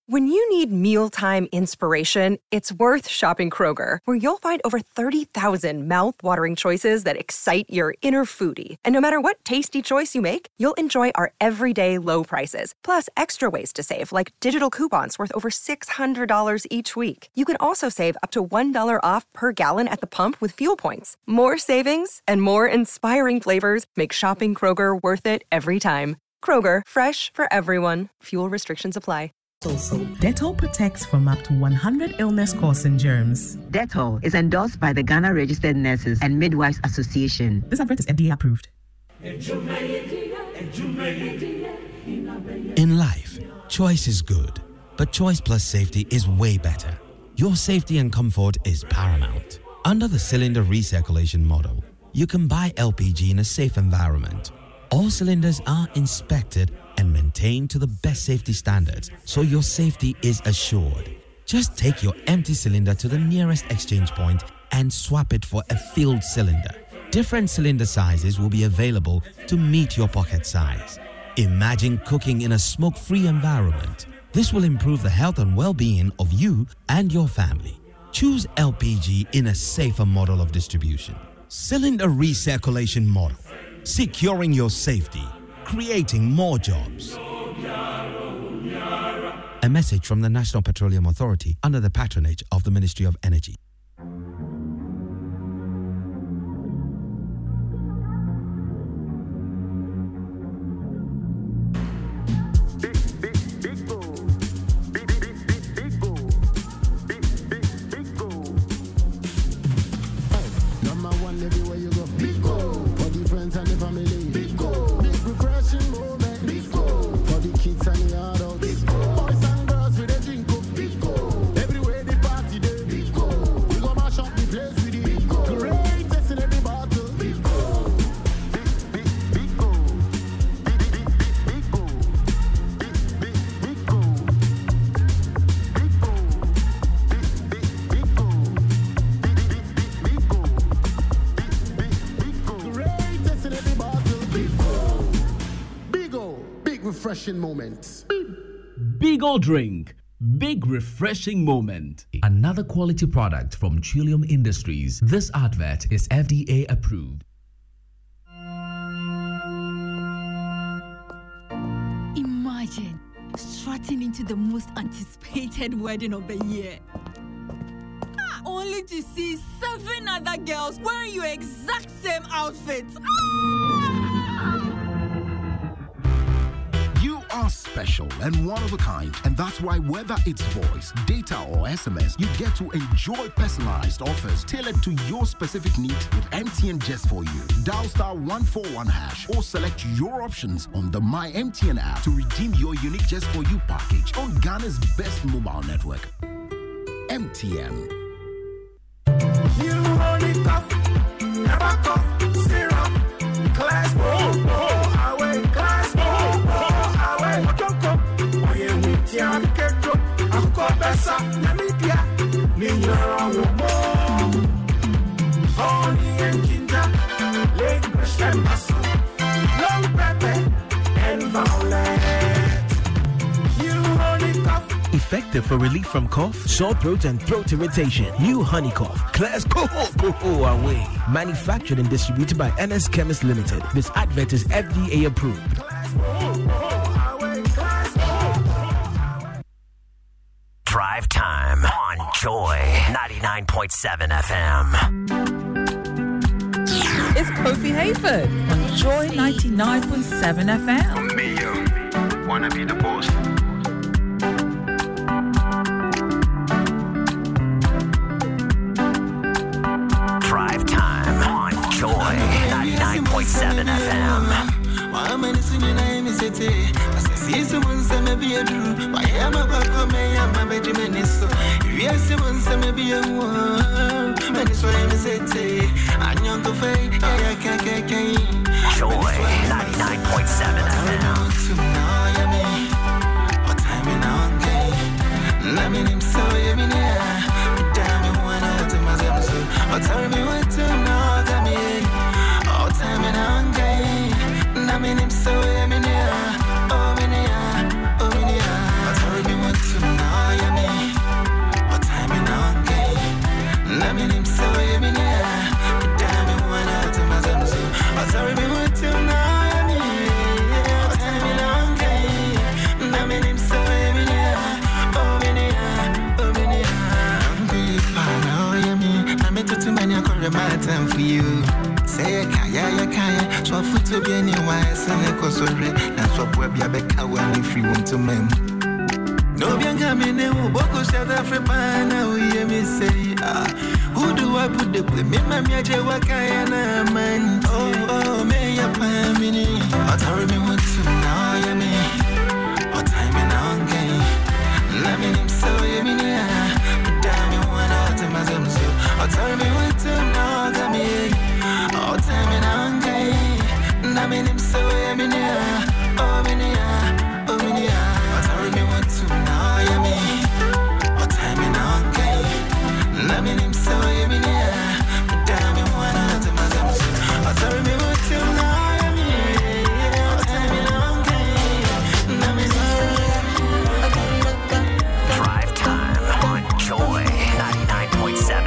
When you need mealtime inspiration, it's worth shopping Kroger, where you'll find over 30,000 mouth-watering choices that excite your inner foodie. And no matter what tasty choice you make, you'll enjoy our everyday low prices, plus extra ways to save, like digital coupons worth over $600 each week. You can also save up to $1 off per gallon at the pump with fuel points. More savings and more inspiring flavors make shopping Kroger worth it every time. Kroger, fresh for everyone. Fuel restrictions apply. Dettol protects from up to 100 illness-causing germs. Dettol is endorsed by the Ghana Registered Nurses and Midwives Association. This advert is FDA approved. In life, choice is good, but choice plus safety is way better. Your safety and comfort is paramount. Under the cylinder recirculation model, you can buy LPG in a safe environment. All cylinders are inspected and maintained to the best safety standards, so your safety is assured. Just take your empty cylinder to the nearest exchange point and swap it for a filled cylinder. Different cylinder sizes will be available to meet your pocket size. Imagine cooking in a smoke-free environment. This will improve the health and well-being of you and your family. Choose LPG in a safer model of distribution. Cylinder recirculation model. Securing your safety. Creating more jobs. A message from the National Petroleum Authority under the patronage of the Ministry of Energy. Moments. Big Ol' Drink, big refreshing moment. Another quality product from Trillium Industries. This advert is FDA approved. Imagine strutting into the most anticipated wedding of the year, only to see 7 other girls wearing your exact same outfits. Are special and one of a kind, and that's why whether it's voice, data or SMS, you get to enjoy personalized offers tailored to your specific needs with MTN just for you. Dial *141# or select your options on the My MTN app to redeem your unique just for you package on Ghana's best mobile network. MTN. You only cough, never cough, syrup, class, away, class, Effective for relief from cough, sore throat, and throat irritation. New Honey Cough. Class away. Manufactured and distributed by NS Chemist Limited. This advert is FDA approved. Drive time on Joy 99.7 FM. It's Kofi Hayford on Joy 99.7 FM. Me, yo. Wanna be the boss. Drive time on Joy 99.7 FM. I am a back me, I'm a Benjamin. So, yes, it was some maybe a one. Many swim city, and young to fade. I can't Joy 99.7 FM. What time in on game? Let me name so you mean, damn you one out to my episode. Or tell me what to know that me. All time in on game. Let me name so you mean, oh, me. Oh, me, I tell me what to know. my time for you. Say, Kaya, so I foot to be anywhere, and I was already. That's what we're back when if you want to mem. No, Bianca, me, Boko South Africa, now we hear me say, who do I put the blame? My Miaja Wakayana, man. Oh, may I pay me? What I remember to now, I mean, what time in on game? Let me so, you mean, damn you one out of my zone. So, what I remember to now, I mean, all time in on game. I mean, so, you mean, oh, minia, oh, minia. What I remember to now, I mean, what time in on game? Let me so, you mean, damn you one out of my zone. So, what I remember to now. Joy 99.7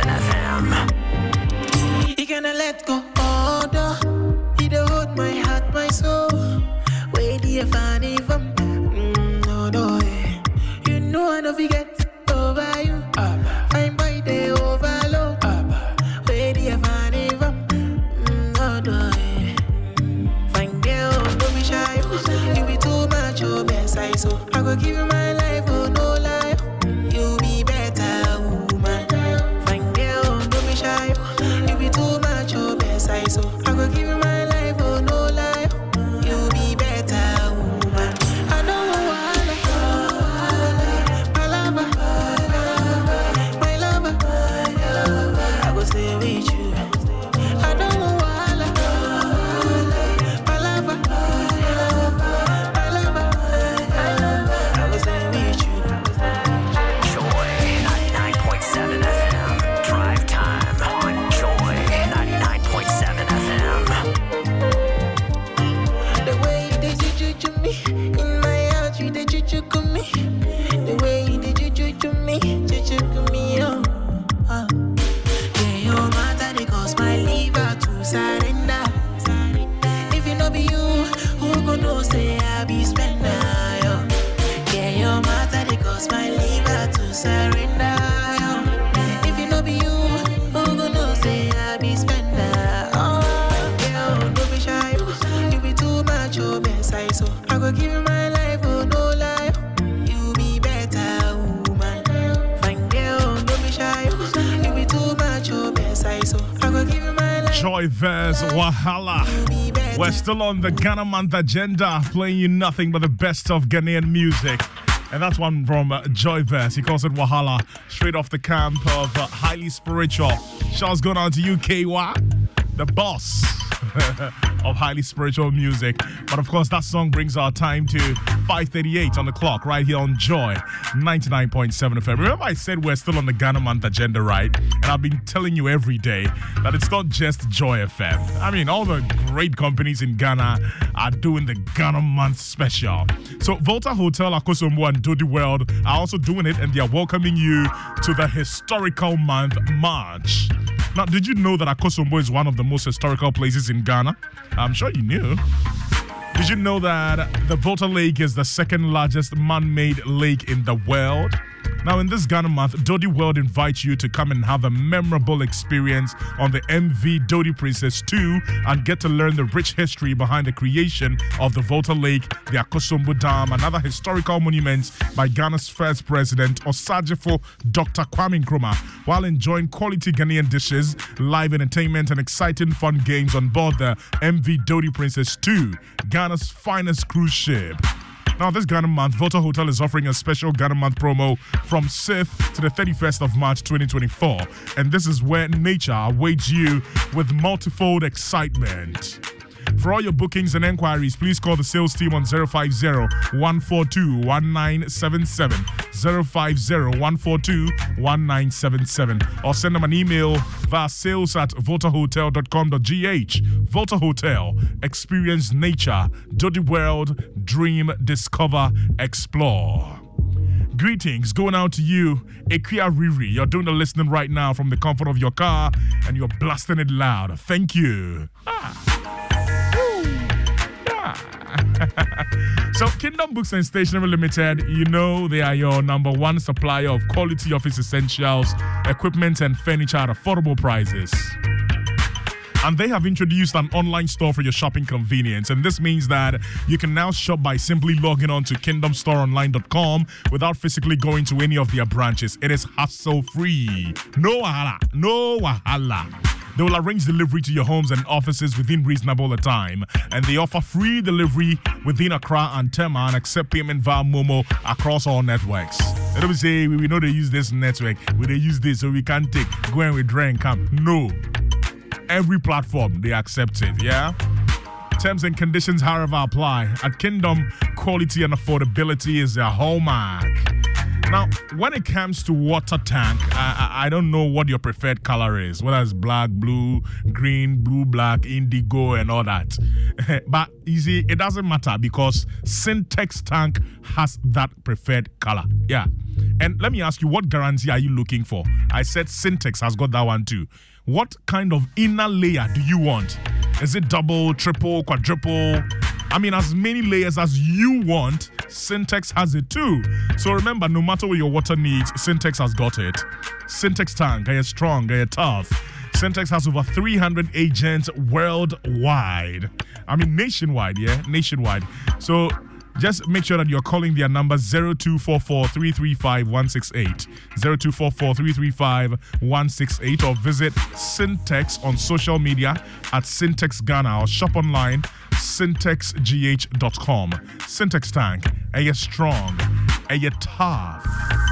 FM. You gonna let go, order. You don't hold my heart, my soul. Where do you find it from? No, you know I don't forget over you. Fine boy, they overload. Where do you find it from? No, fine girl, don't be shy. You be too much, your best I so I go give you my life, oh no lie. You be better, woman. Fine girl, don't be shy. You be too much, your best I so I go give you my life, oh no lie. You be better, woman. I don't know why, my lover, my lover. I go stay with you. I don't know why, my lover, my lover. I go stay with you. Joy 99.7 FM. Drive time on Joy 99.7 FM. The way you did you me in my heart, you did you me. The way you did you me, oh. Yeah, your matter they cause my liver to surrender. If it no be you, who gonna say I be spender? Yeah, your matter they cause my liver to surrender. If it no be you, who gonna say I be spender? Oh, girl, don't be shy. You be too much, your best I so I go give you my life, oh no lie. You be better, woman. Fine girl, don't be shy. You be too much, your best I so I go give you my life. Joy Verse Wahala. We're still on the Ghana Month agenda, playing you nothing but the best of Ghanaian music. And that's one from Joy Verse. He calls it Wahala, straight off the camp of Highly Spiritual. Shouts going on to you, KY, the boss of Highly Spiritual music. But of course, that song brings our time to 5:38 on the clock, right here on Joy 99.7 FM. Remember I said we're still on the Ghana Month agenda, right? And I've been telling you every day that it's not just Joy FM. I mean, all the great companies in Ghana are doing the Ghana Month special. So Volta Hotel, Akosombo and Dodi World are also doing it, and they are welcoming you to the historical month, March. Now, did you know that Akosombo is one of the most historical places in Ghana? I'm sure you knew. Did you know that the Volta Lake is the second largest man-made lake in the world? Now, in this Ghana month, Dodi World invites you to come and have a memorable experience on the MV Dodi Princess 2 and get to learn the rich history behind the creation of the Volta Lake, the Akosombo Dam, and other historical monuments by Ghana's first president, Osajifo Dr. Kwame Nkrumah, while enjoying quality Ghanaian dishes, live entertainment, and exciting fun games on board the MV Dodi Princess 2, Ghana's finest cruise ship. Now, this Ghana month, Volta Hotel is offering a special Ghana month promo from 6th to the 31st of March 2024. And this is where nature awaits you with multifold excitement. For all your bookings and enquiries, please call the sales team on 050-142-1977, 050-142-1977, or send them an email via sales@voltahotel.com.gh. Volta Hotel, experience nature, Dodi World, dream, discover, explore. Greetings going out to you, Ekia Riri. You're doing the listening right now from the comfort of your car and you're blasting it loud. Thank you. So Kingdom Books and Stationery Limited, you know they are your number one supplier of quality office essentials, equipment and furniture at affordable prices. And they have introduced an online store for your shopping convenience. And this means that you can now shop by simply logging on to kingdomstoreonline.com without physically going to any of their branches. It is hassle-free. No wahala. No wahala. They will arrange delivery to your homes and offices within reasonable time. And they offer free delivery within Accra and Tema and accept payment via Momo across all networks. They don't say, we know they use this network, they use this, so we can't take, go and withdraw and come. No. Every platform, they accept it, yeah? Terms and conditions, however, apply. At Kingdom, quality and affordability is their hallmark. Now, when it comes to water tank, I don't know what your preferred color is, whether it's black, blue, green, blue, black, indigo, and all that. But you see, it doesn't matter because Syntex tank has that preferred color. Yeah. And let me ask you, what guarantee are you looking for? I said Syntex has got that one too. What kind of inner layer do you want? Is it double, triple, quadruple? I mean, as many layers as you want, Syntex has it too. So remember, no matter what your water needs, Syntex has got it. Syntex tank, are you strong, are you tough? Syntex has over 300 agents worldwide. I mean, nationwide, yeah? Nationwide. So just make sure that you're calling their number 0244-335-168, 0244-335-168, or visit Syntex on social media at Syntex Ghana or shop online syntexgh.com. Syntex tank, are you strong? Are you tough?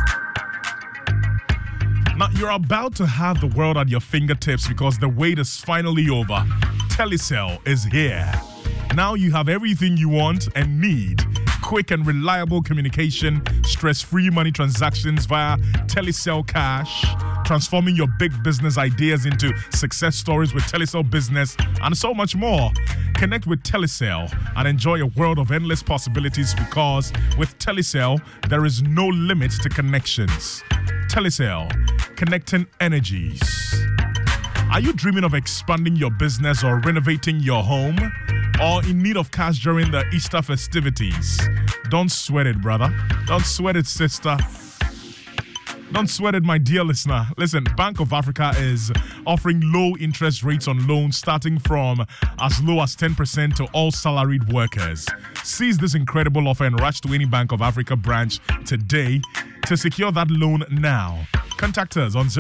Now, you're about to have the world at your fingertips because the wait is finally over. Telecel is here. Now you have everything you want and need. Quick and reliable communication, stress-free money transactions via Telecel Cash, transforming your big business ideas into success stories with Telecel Business, and so much more. Connect with Telecel and enjoy a world of endless possibilities because with Telecel, there is no limit to connections. Telecel, connecting energies. Are you dreaming of expanding your business or renovating your home? Or in need of cash during the Easter festivities? Don't sweat it, brother. Don't sweat it, sister. Don't sweat it, my dear listener. Listen, Bank of Africa is offering low interest rates on loans starting from as low as 10% to all salaried workers. Seize this incredible offer and rush to any Bank of Africa branch today to secure that loan now. Contact us on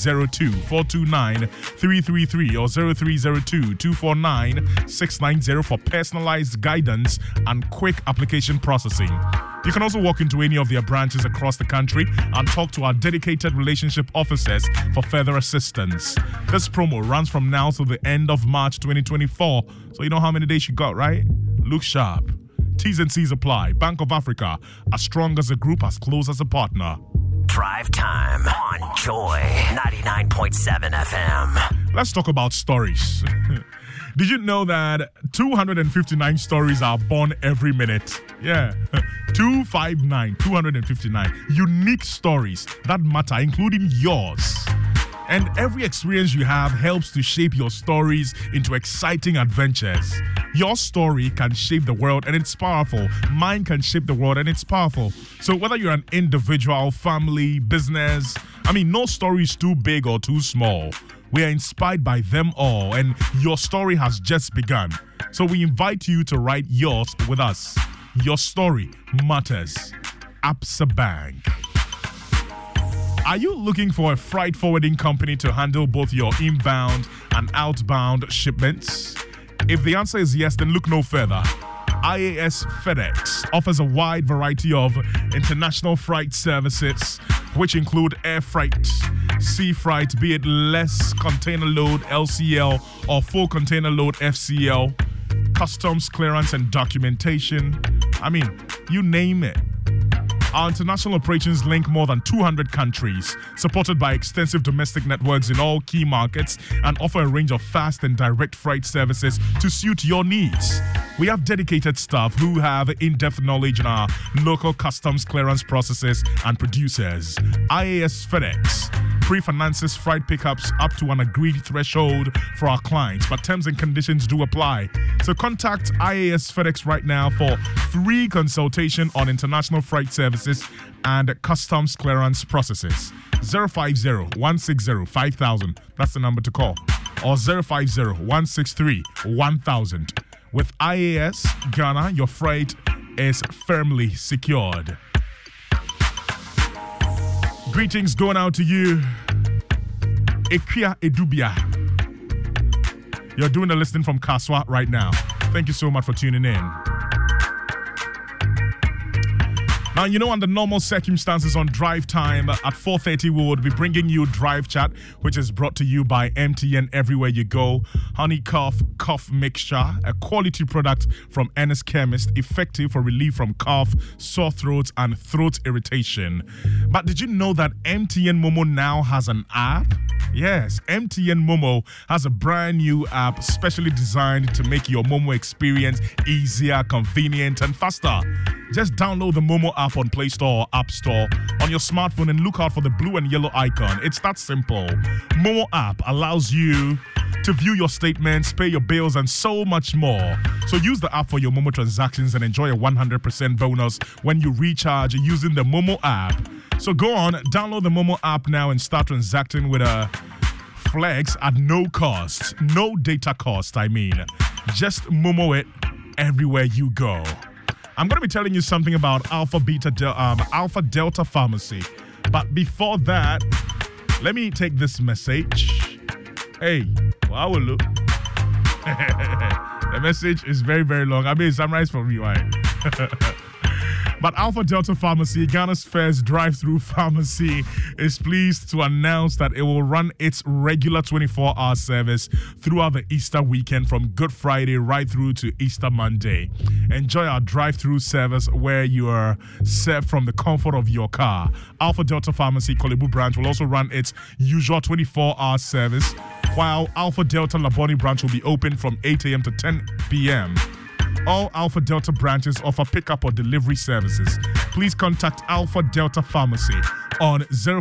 0302-429-333 or 0302-249-690 for personalized guidance and quick application processing. You can also walk into any of their branches across the country and talk to our dedicated relationship officers for further assistance. This promo runs from now to the end of March 2024, so you know how many days you got, right? Look sharp. T's and C's apply. Bank of Africa, as strong as a group, as close as a partner. Drive time on Joy 99.7 FM. Let's talk about stories. Did you know that 259 stories are born every minute? Yeah, 259 unique stories that matter, including yours. And every experience you have helps to shape your stories into exciting adventures. Your story can shape the world and it's powerful. Mine can shape the world and it's powerful. So whether you're an individual, family, business, no story is too big or too small. We are inspired by them all and your story has just begun. So we invite you to write yours with us. Your story matters. Absa Bank. Are you looking for a freight forwarding company to handle both your inbound and outbound shipments? If the answer is yes, then look no further. IAS FedEx offers a wide variety of international freight services, which include air freight, sea freight, be it less container load LCL or full container load FCL, customs clearance and documentation. You name it. Our international operations link more than 200 countries, supported by extensive domestic networks in all key markets, and offer a range of fast and direct freight services to suit your needs. We have dedicated staff who have in-depth knowledge in our local customs clearance processes and producers. IAS FedEx pre-finances freight pickups up to an agreed threshold for our clients, but terms and conditions do apply. So contact IAS FedEx right now for free consultation on international freight services and customs clearance processes. 050-160-5000. That's the number to call. or 050-163-1000. With IAS Ghana, your freight is firmly secured. Greetings going out to you, Ekia Edubia. You're doing the listening from Kaswa right now. Thank you so much for tuning in. Now, you know, under normal circumstances on Drive Time at 4:30, we would be bringing you Drive Chat, which is brought to you by MTN everywhere you go. Honey Cough Mixture, a quality product from Ernest Chemist, effective for relief from cough, sore throats, and throat irritation. But did you know that MTN Momo now has an app? Yes, MTN Momo has a brand new app specially designed to make your Momo experience easier, convenient, and faster. Just download the Momo app on Play Store or App Store on your smartphone and look out for the blue and yellow icon. It's that simple. Momo app allows you to view your statements, pay your bills, and so much more. So use the app for your Momo transactions and enjoy a 100% bonus when you recharge using the Momo app. So go on, download the Momo app now and start transacting with a Flex at no cost. No data cost, I mean. Just Momo it everywhere you go. I'm going to be telling you something about Alpha Delta Pharmacy. But before that, let me take this message. Hey, well, look. The message is very, very long. I mean, summarize for me, right? But Alpha Delta Pharmacy, Ghana's first drive-through pharmacy, is pleased to announce that it will run its regular 24-hour service throughout the Easter weekend from Good Friday right through to Easter Monday. Enjoy our drive-through service where you are served from the comfort of your car. Alpha Delta Pharmacy Kolebu branch will also run its usual 24-hour service, while Alpha Delta Laboni branch will be open from 8 a.m. to 10 p.m. All Alpha Delta branches offer pickup or delivery services. Please contact Alpha Delta Pharmacy on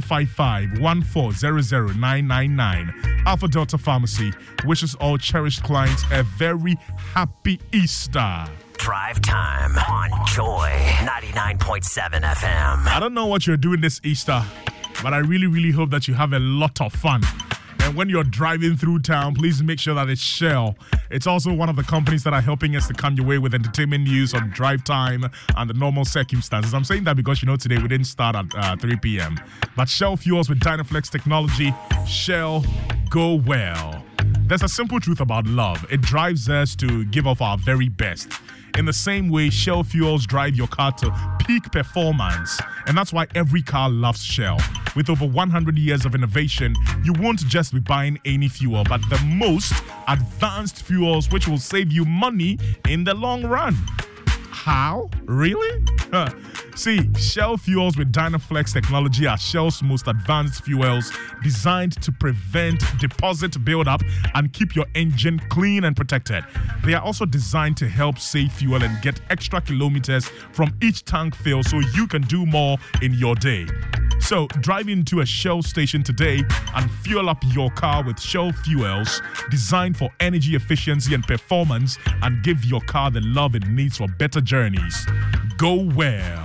055-1400-999. Alpha Delta Pharmacy wishes all cherished clients a very happy Easter. Drive Time on Joy 99.7 FM. I don't know what you're doing this Easter, but I really, really hope that you have a lot of fun. And when you're driving through town, please make sure that it's Shell. It's also one of the companies that are helping us to come your way with entertainment news on Drive Time and the normal circumstances. I'm saying that because, you know, today we didn't start at 3 p.m. But Shell fuels with Dynaflex technology. Shell, go well. There's a simple truth about love. It drives us to give off our very best. In the same way, Shell fuels drive your car to peak performance. And that's why every car loves Shell. With over 100 years of innovation, you won't just be buying any fuel, but the most advanced fuels which will save you money in the long run. How? Really? See, Shell fuels with Dynaflex technology are Shell's most advanced fuels designed to prevent deposit buildup and keep your engine clean and protected. They are also designed to help save fuel and get extra kilometers from each tank fill so you can do more in your day. So, drive into a Shell station today and fuel up your car with Shell fuels designed for energy efficiency and performance and give your car the love it needs for better journeys. Go well.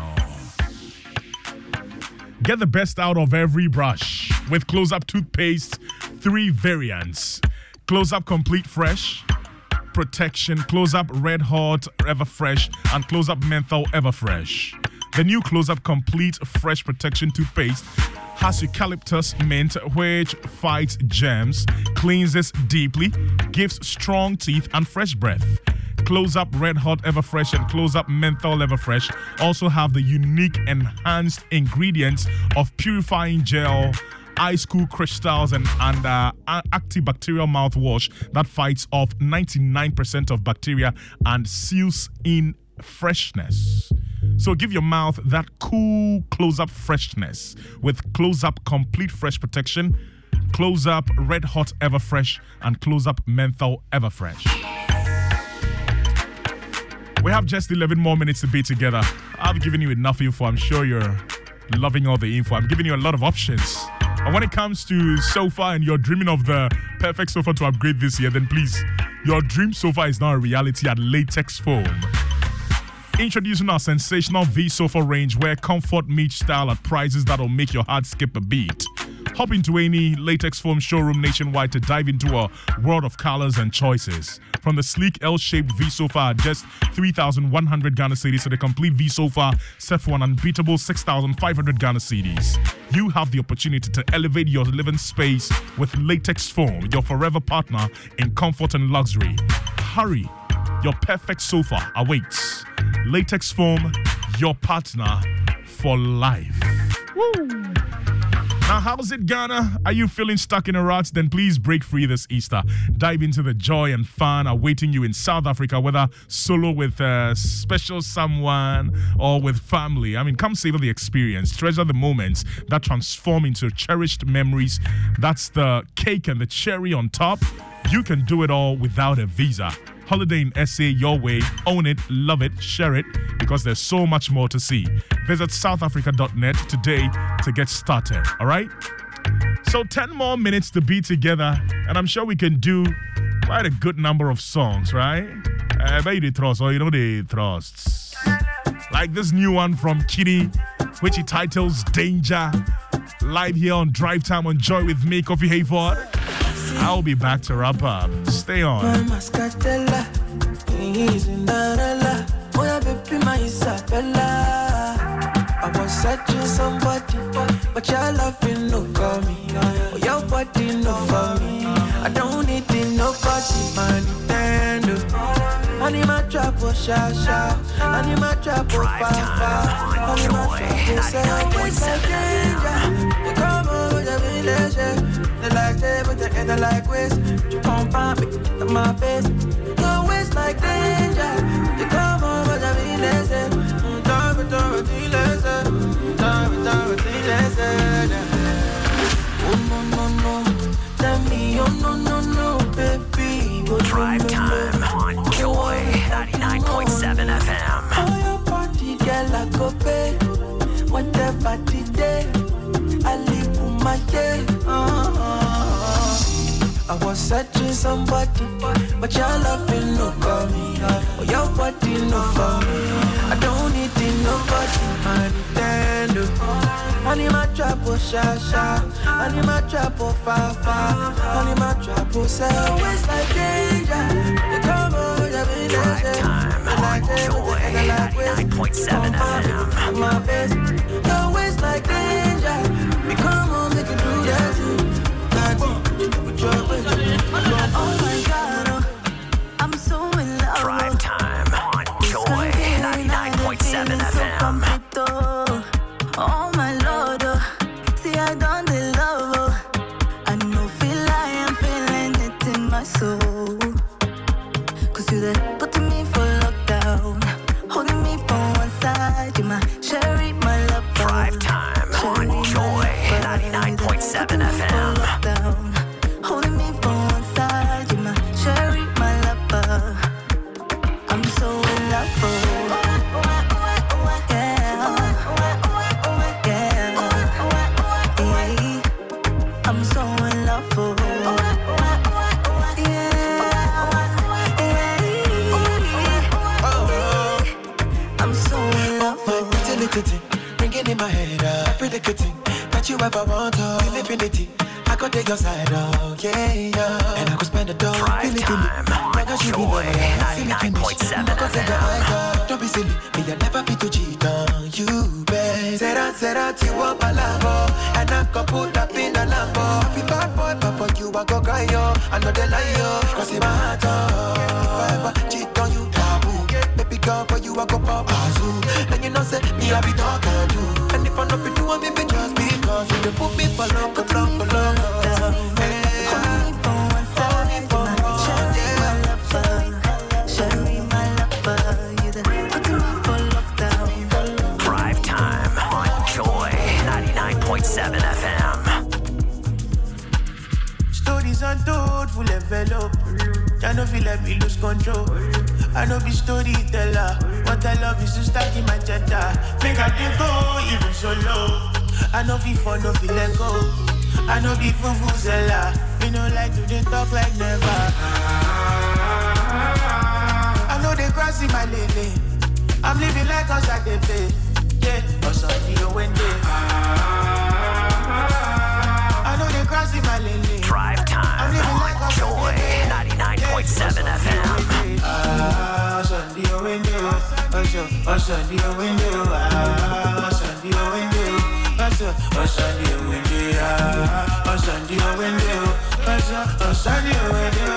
Get the best out of every brush with Close-Up toothpaste, 3 variants. Close-Up Complete Fresh, Protection, Close-Up Red Hot Everfresh, and Close-Up Menthol Everfresh. The new Close-Up Complete Fresh Protection toothpaste has eucalyptus mint, which fights germs, cleanses deeply, gives strong teeth and fresh breath. Close-Up Red Hot Everfresh and Close-Up Menthol Everfresh also have the unique enhanced ingredients of purifying gel, ice cool crystals, and antibacterial mouthwash that fights off 99% of bacteria and seals in freshness. So give your mouth that cool Close-Up freshness with Close-Up Complete Fresh Protection, Close-Up Red Hot Everfresh, and Close-Up Menthol Everfresh. We have just 11 more minutes to be together. I've given you enough info. I'm sure you're loving all the info. I'm giving you a lot of options. And when it comes to sofa and you're dreaming of the perfect sofa to upgrade this year, then please, your dream sofa is now a reality at Latex Foam. Introducing our sensational V sofa range where comfort meets style at prices that'll make your heart skip a beat. Hop into any latex foam showroom nationwide to dive into a world of colors and choices. From the sleek L-shaped V-Sofa at just 3,100 Ghana cedis to the complete V-Sofa set for an unbeatable 6,500 Ghana cedis. You have the opportunity to elevate your living space with latex foam, your forever partner in comfort and luxury. Hurry, your perfect sofa awaits. Latex foam, your partner for life. Woo! Now, how's it, Ghana? Are you feeling stuck in a rut? Then please break free this Easter. Dive into the joy and fun awaiting you in South Africa, whether solo with a special someone or with family. I mean, come savor the experience. Treasure the moments that transform into cherished memories. That's the cake and the cherry on top. You can do it all without a visa. Holiday in SA your way. Own it, love it, share it, because there's so much more to see. Visit southafrica.net today to get started, all right? So 10 more minutes to be together, and I'm sure we can do quite a good number of songs, right? I bet you trust, or you know they trust. Like this new one from Kitty, which he titles Danger. Live here on Drive Time on Joy with me, Kofi Hayford. I'll be back to wrap up. Stay on. I was searching somebody, but your love ain't no for me. Oh, your body no for me. I don't need nobody, man. Nintendo. I need my trap for Shasha. I need my trap for Papa. I need my trap for Say. You come over the village. They like they, but they ain't like waste. You come by me to my face. Your waist like danger. You come over the village. Oh no, tell me oh no, baby. Drive Time on Joy 99.7 FM. Oh, your party girl, I go pay. Whatever the day, I live with my day. I was searching somebody, but your love ain't no for me. Oh, your body no for me. I don't need nobody, my Nintendo. I need my trap for Shasha. I need my trap for Fafa. I need my trap for Say. Always like danger. You come over the village. Drive Time on Joy 99.7 FM. My face. You're always like danger. We come on, make it do that. Oh my God, I'm so in love. Drive Time on Joy 99.7 FM. Oh my Lord, see I done the love. I know feel like I'm feeling it in my soul. Cause you there putting me for lockdown, holding me from one side. You're my cherry, my love. Drive Time on Joy 99.7 FM. Holding me from one side, you're my cherry, my lover. I'm so in love. I'm so in love. I'm so in love. Pretty little thing, ringing in my head. Pretty good thing that you ever want to. Infinity. I go take your side, oh yeah. And I go spend the dough. Drive Time on Joy 99.7 FM. Don't be silly, me I never be to cheat on you, babe. Say that you want my love, and I go put up in a Lambo. Be bad boy, but for you I go cry, yo. I know they lie, yo. Cause in my heart, oh. If I ever cheat on you, taboo. Baby girl, for you I go pop azoo. And you know say, me I be talking to. And if I not be doing me, be just because you dey put me for long, for long, for long. Drive Time on Joy 99.7 FM. Stories untold, full envelope. I know feel like we lose control. I know be storyteller. What I love is to start in my cheddar. Make I dey go even so low. I know be fun, no feel let go. I know be fufuzela. Me no like to dey talk like never. I know they cross in my lane. I'm living like us at the pay. Yeah, or something when they. I Ocean the window, ocean the window, ocean the window, ocean the window, ocean the window,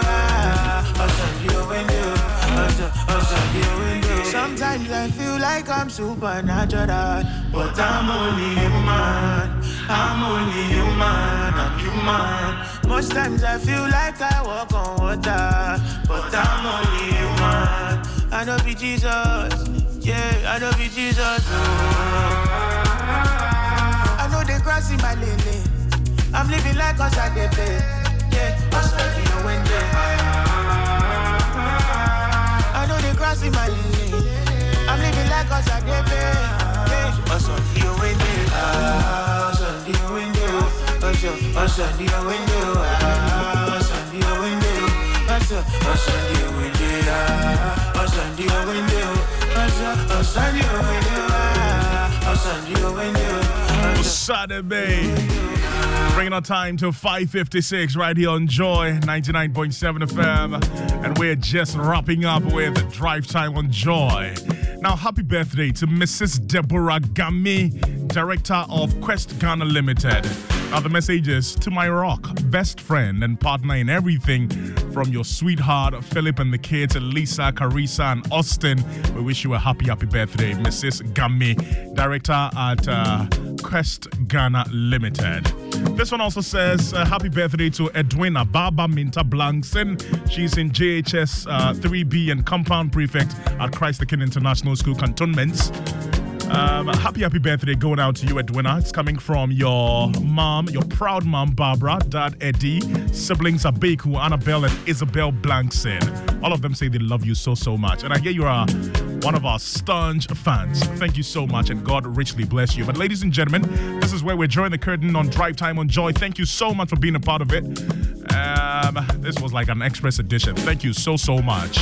ocean the window. Sometimes I feel like I'm supernatural, but I'm only human. I'm only human. I'm human. Most times I feel like I walk on water, but I'm only human. I don't be Jesus. Yeah, I don't be Jesus. I know they cross in my lane. I'm living like us at the bed. Yeah, us at the window. I know they cross in my lane. I'm living like us at the bed. Yeah, us at the window. Us at the window. Us at the window. Us at the window. Us at the window. Us at the window. Saturday, bringing our time to 5:56 right here on Joy 99.7 FM, and we're just wrapping up with Drive Time on Joy. Now, happy birthday to Mrs. Deborah Gami, Director of Quest Ghana Limited. Now, the message is to my rock, best friend and partner in everything, from your sweetheart, Philip, and the kids, Lisa, Carissa, and Austin. We wish you a happy birthday, Mrs. Gami, Director at Quest Ghana Limited. This one also says, happy birthday to Edwina Baba Minta Blankson. She's in JHS 3B and Compound Prefect at Christ the King International School Cantonments. Happy birthday going out to you, Edwina. It's coming from your mom, your proud mom, Barbara, dad, Eddie, siblings Abeku, Annabelle, and Isabel Blankson. All of them say they love you so much. And I hear you are one of our staunch fans. Thank you so much, and God richly bless you. But ladies and gentlemen, this is where we're drawing the curtain on Drive Time on Joy. Thank you so much for being a part of it. This was like an express edition. Thank you so much.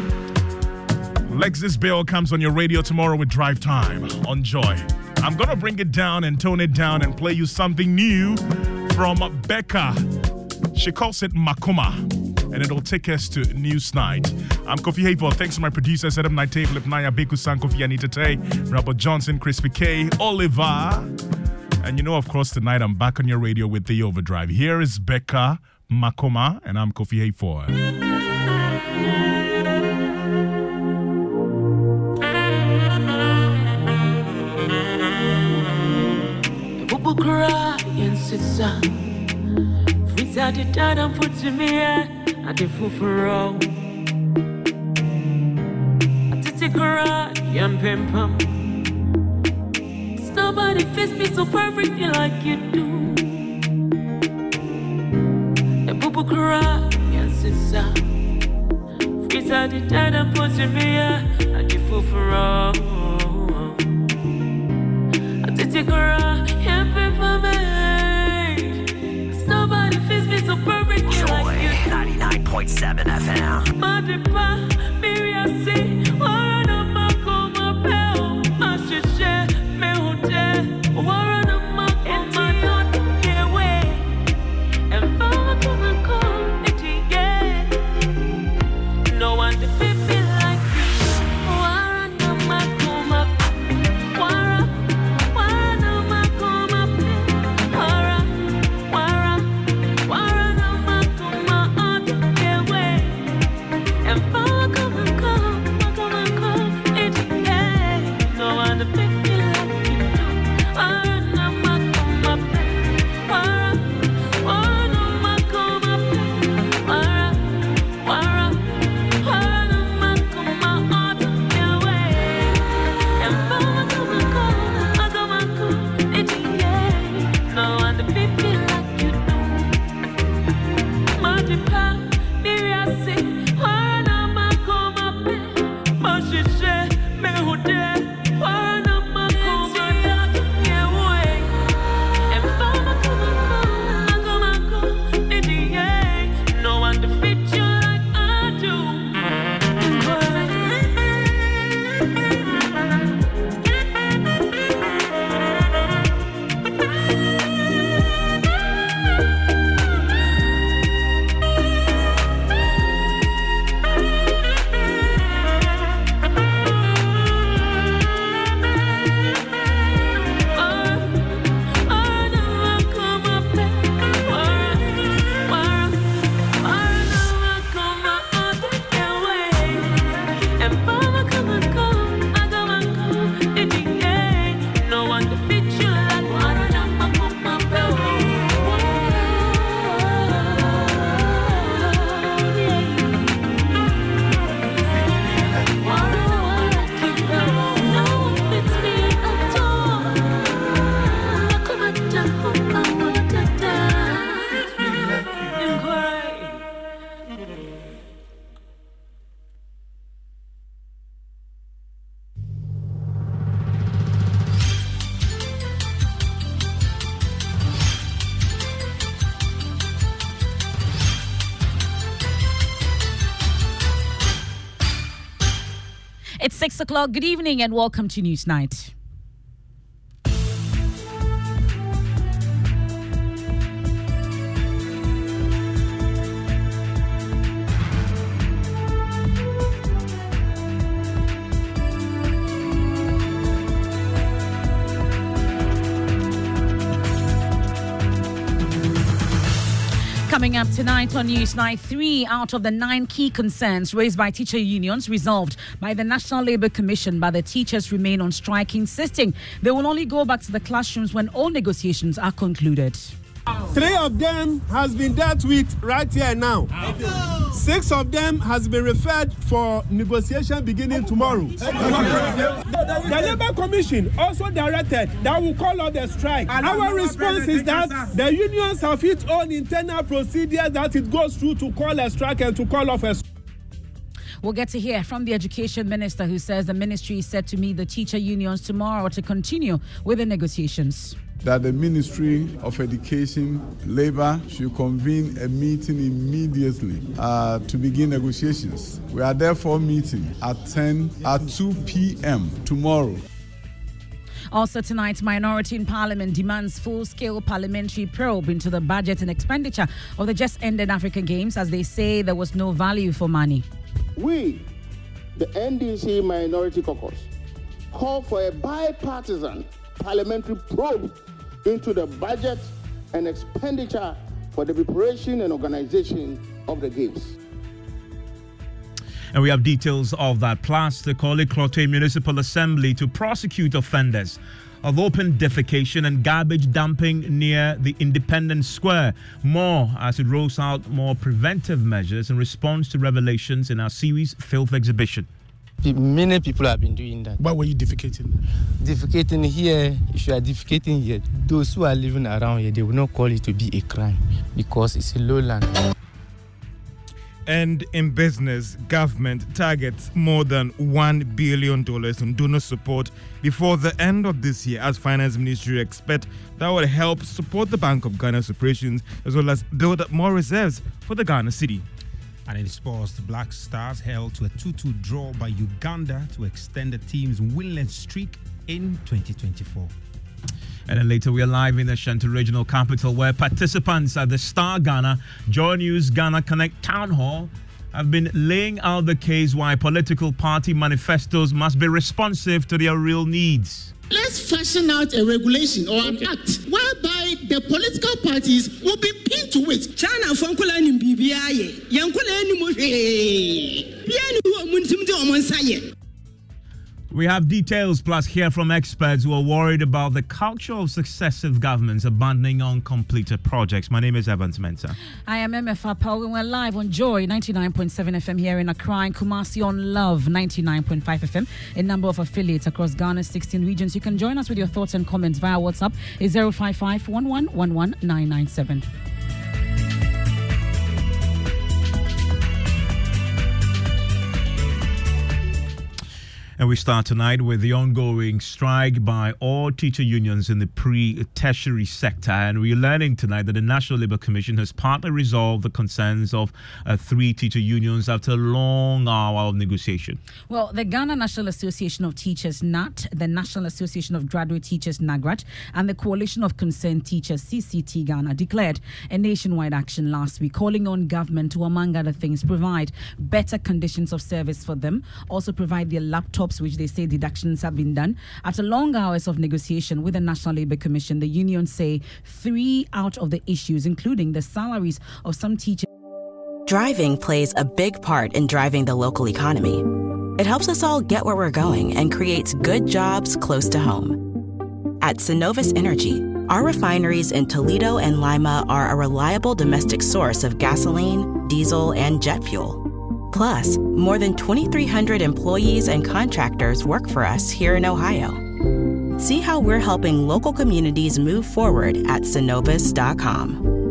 Lexus Bill comes on your radio tomorrow with Drive Time on Joy. I'm going to bring it down and tone it down and play you something new from Becca. She calls it Makoma, and it'll take us to News Night. I'm Kofi Hayford. Thanks to my producers, Adam Naite, Philip Naya, Beku San, Kofi Anita Tay, Robert Johnson, Crispy K, Oliver. And you know, of course, tonight I'm back on your radio with The Overdrive. Here is Becca, Makoma, and I'm Kofi Hayford. Cry and sister, free out the time and put to me at the fool for all. I take cry and pim pam. Nobody fits me so perfectly like you do. The boo cry and sister, free out the time and put to me at the fool for all. I take cry. Nobody feels me so perfect like you. 99.7 FM. No one defeat me like you. Come It's 6 o'clock. Good evening and welcome to Newsnight. Coming up tonight on Newsnight, 3 out of the 9 key concerns raised by teacher unions resolved by the National Labour Commission, but the teachers remain on strike, insisting they will only go back to the classrooms when all negotiations are concluded. 3 of them has been dealt with right here now. 6 of them has been referred for negotiation beginning tomorrow. The Labour Commission also directed that we call out the strike. Our response is that the unions have its own internal procedure that it goes through to call a strike and to call off a strike. We'll get to hear from the Education Minister, who says the ministry is set to meet the teacher unions tomorrow to continue with the negotiations. That the Ministry of Education, Labour should convene a meeting immediately to begin negotiations. We are therefore meeting at 2 p.m. tomorrow. Also tonight, Minority in Parliament demands full-scale parliamentary probe into the budget and expenditure of the just-ended African Games, as they say there was no value for money. We, the NDC Minority Caucus, call for a bipartisan parliamentary probe into the budget and expenditure for the preparation and organization of the Games. And we have details of that. Plus, the Korle Klottey Municipal Assembly to prosecute offenders of open defecation and garbage dumping near the Independence Square. More as it rolls out more preventive measures in response to revelations in our series Filth Exhibition. Many people have been doing that. Why were you defecating? Defecating here, if you are defecating here, those who are living around here, they will not call it to be a crime because it's a lowland. And in business, government targets more than $1 billion in donor support before the end of this year, as Finance Ministry expect that will help support the Bank of Ghana's operations as well as build up more reserves for the Ghana city. And in sports, the Black Stars held to a 2-2 draw by Uganda to extend the team's winless streak in 2024. And then later we are live in the Ashanti Regional Capital, where participants at the Star Ghana Joy News Ghana Connect Town Hall have been laying out the case why political party manifestos must be responsive to their real needs. Let's fashion out a regulation or an act whereby the political parties will be pinned to it. China Fonkola ni BBI, Yankola ni Moshe, Piano Munsimdo Monsaye. We have details plus hear from experts who are worried about the culture of successive governments abandoning uncompleted projects. My name is Evans Mensah. I am MFA Paul, and we're live on Joy 99.7 FM here in Accra, and Kumasi on Love 99.5 FM. A number of affiliates across Ghana's 16 regions. You can join us with your thoughts and comments via WhatsApp. It's 055 1111 997. And we start tonight with the ongoing strike by all teacher unions in the pre-tertiary sector. And we're learning tonight that the National Labour Commission has partly resolved the concerns of 3 teacher unions after a long hour of negotiation. Well, the Ghana National Association of Teachers, NAT, the National Association of Graduate Teachers, NAGRAT, and the Coalition of Concerned Teachers, CCT Ghana, declared a nationwide action last week, calling on government to, among other things, provide better conditions of service for them, also provide their laptops, which they say deductions have been done. After long hours of negotiation with the National Labour Commission, the unions say 3 out of the issues, including the salaries of some teachers. Driving plays a big part in driving the local economy. It helps us all get where we're going and creates good jobs close to home. At Synovus Energy, our refineries in Toledo and Lima are a reliable domestic source of gasoline, diesel, and jet fuel. Plus, more than 2,300 employees and contractors work for us here in Ohio. See how we're helping local communities move forward at Synovus.com.